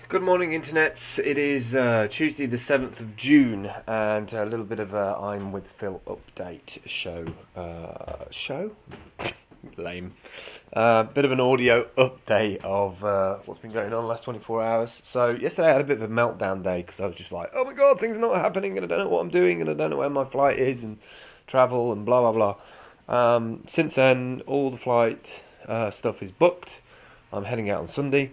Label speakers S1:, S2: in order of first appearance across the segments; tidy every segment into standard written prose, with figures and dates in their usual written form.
S1: Good morning, internets. It is Tuesday, the 7th of June, and a little bit of a I'm with Phil update show. Show? Lame. Bit of an audio update of what's been going on the last 24 hours. So, yesterday I had a bit of a meltdown day because I was just like, oh my god, things are not happening, and I don't know what I'm doing, and I don't know where my flight is, and travel, and blah blah blah. Since then, all the flight stuff is booked. I'm heading out on Sunday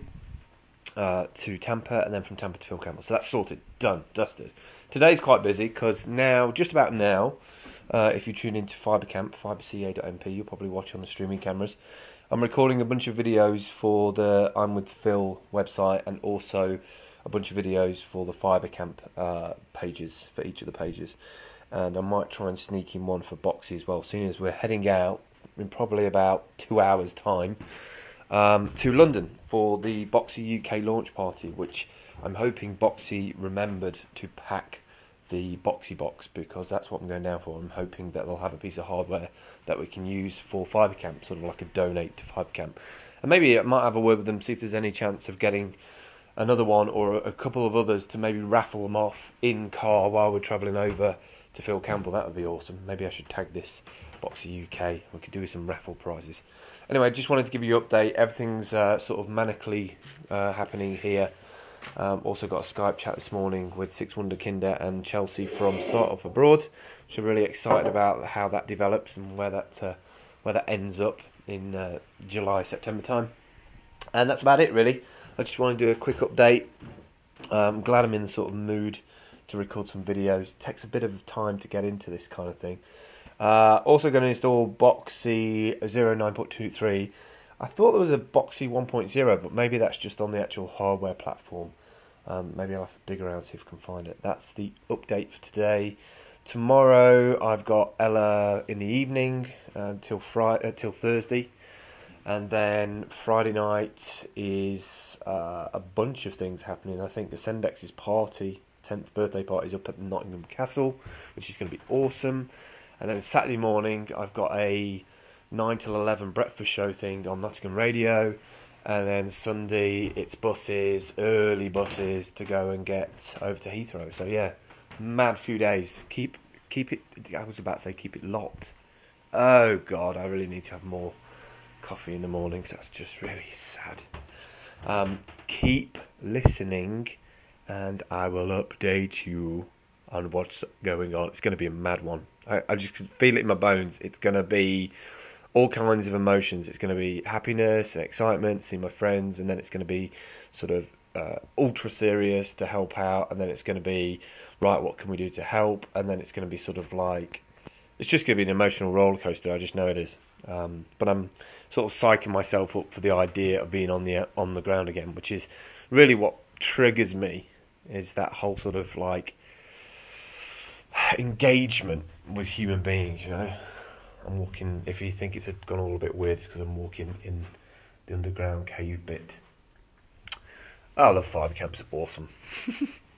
S1: to Tampa, and then from Tampa to Phil Campbell. So that's sorted, done, dusted. Today's quite busy because now, just about now, if you tune into Fibercamp, fiberca.mp, you'll probably watch on the streaming cameras. I'm recording a bunch of videos for the I'm with Phil website, and also a bunch of videos for the Fibercamp pages, for each of the pages. And I might try and sneak in one for Boxy as well, seeing as we're heading out in probably about 2 hours' time to London for the Boxy UK launch party, which I'm hoping Boxy remembered to pack the Boxy box, because that's what I'm going down for. I'm hoping that they'll have a piece of hardware that we can use for Fibercamp, sort of like a donate to Fibercamp. And maybe I might have a word with them, see if there's any chance of getting another one or a couple of others to maybe raffle them off in car while we're travelling over to Phil Campbell. That would be awesome. Maybe I should tag this Boxy UK. We could do some raffle prizes. Anyway, just wanted to give you an update. Everything's sort of manically happening here. Also got a Skype chat this morning with Six Wonder Kinder and Chelsea from Startup Abroad, which I'm really excited about how that develops and where that ends up in July, September time. And that's about it, really. I just want to do a quick update. I'm glad I'm in the sort of mood to record some videos. It takes a bit of time to get into this kind of thing. Also going to install Boxy 09.23. I thought there was a Boxy 1.0, but maybe that's just on the actual hardware platform. Maybe I'll have to dig around, see if I can find it. That's the update for today. Tomorrow I've got Ella in the evening till Thursday. And then Friday night is a bunch of things happening. I think the Sendex's party, 10th birthday party, is up at Nottingham Castle, which is going to be awesome. And then Saturday morning, I've got a 9 till 11 breakfast show thing on Nottingham Radio. And then Sunday, it's buses, early buses, to go and get over to Heathrow. So yeah, mad few days. Keep it, I was about to say keep it locked. Oh God, I really need to have more coffee in the mornings. That's just really sad. Keep listening, and I will update you on what's going on. It's going to be a mad one. I just feel it in my bones. It's going to be all kinds of emotions. It's going to be happiness and excitement, seeing my friends, and then it's going to be sort of ultra serious to help out, and then it's going to be, right, what can we do to help, and then it's going to be sort of like, it's just going to be an emotional roller coaster. I just know it is. But I'm sort of psyching myself up for the idea of being on the ground again, which is really what triggers me, is that whole sort of like engagement with human beings, you know. I'm walking, if you think it's gone all a bit weird, it's because I'm walking in the underground cave bit. I love Fibercamp, it's awesome.